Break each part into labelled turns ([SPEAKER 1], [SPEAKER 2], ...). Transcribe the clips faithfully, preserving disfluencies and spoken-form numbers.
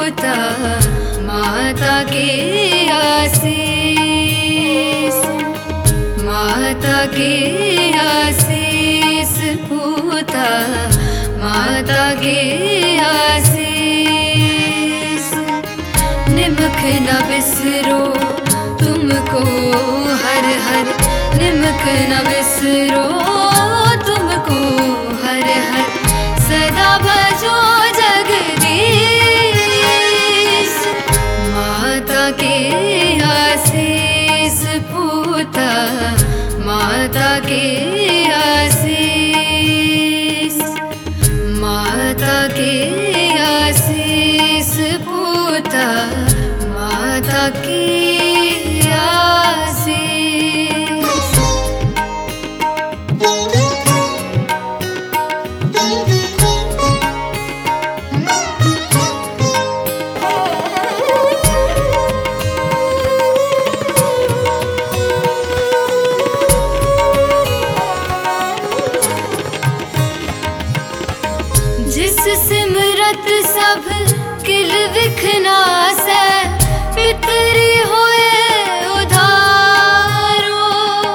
[SPEAKER 1] पूता माता के आशीष, माता के आशीष पूता माता के आशीष। निमक न बिसरो तुमको हर हर, निमक न बिसरो तुमको हर हर, सदा भजो जगदीश। माता के आशीष पूता माता के आशीष, माता के आशीष पूता माता के आशीष। जिस सिमरत सब किल विखनासै, पितरी होए उधारो।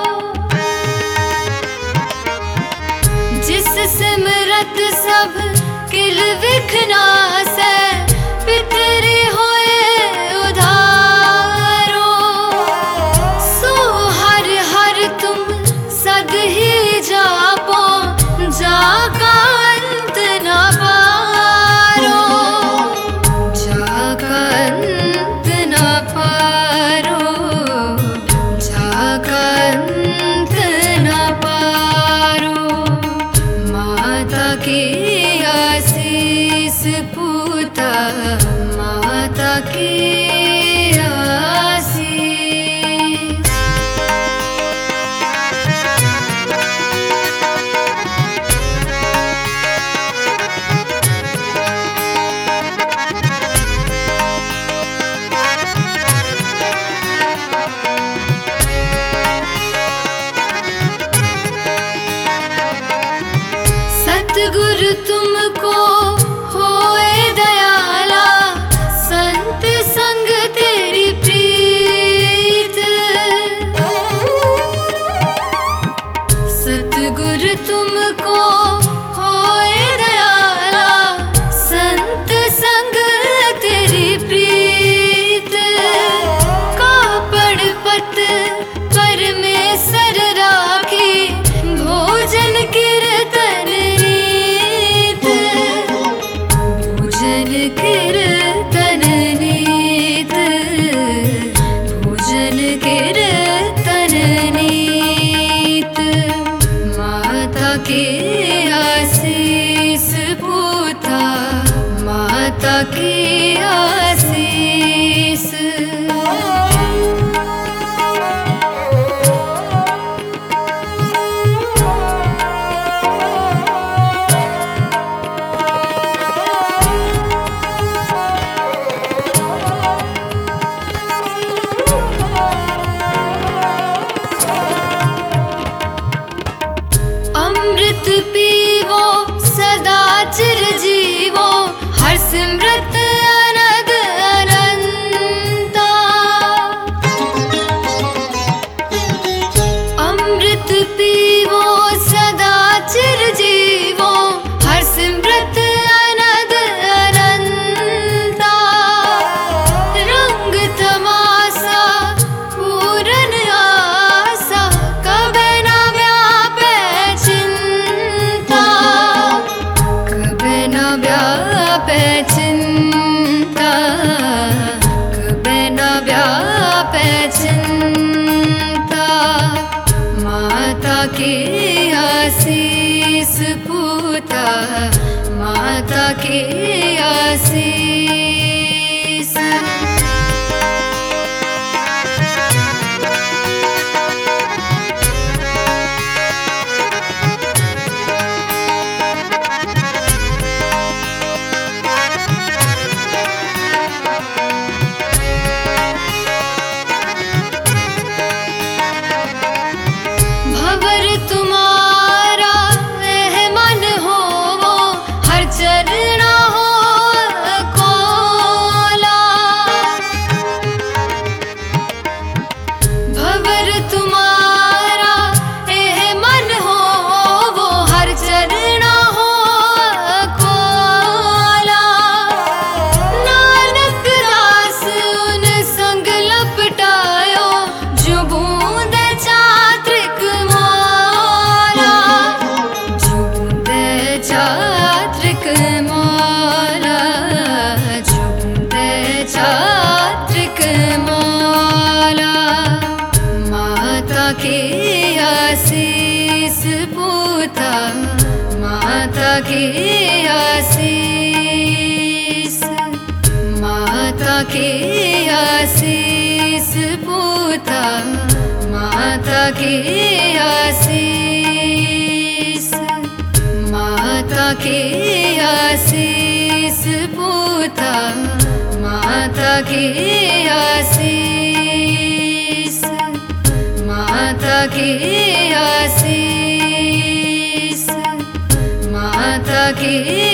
[SPEAKER 1] जिस सिमरत सब किल विखनासै, पितरी होए उधारो। सो हर हर तुम सद ही जापो, जाका अंत न पारो, जाका अंत न पारो, जाका अंत न पारो। माता के आशीष पूता माता के आशीष। सतगुरु तुमको होए दयाला, संत संग तेरी प्रीत। सतगुरु तुमको होए दयाला, संत संग तेरी प्रीत। कापड़ पत परमेश्वर राखी, भोजन कीर्तन नीत, भोजन कीर्तन नीत, भोजन कीर्तन नीत। माता के आशीष पूता माता के आशीष। अमृत पीवो सदा चिर जीवो, हर सिमरत अनग अनंता। अमृत पीवो सदा चिर जीवो, हर सिमरत अनग अनंता। रंग तमाशा पूरन आशा, कबे न व्यापे चिंता, कबे न व्यापे चिंता, कबे न व्यापे चिंता। माता के आशीष पूता माता के आशीष। चरना हो आशीष माता के आशीष पोता माता के आशीष माता के आशीष पोता माता के आशीष माता के आशीष माता के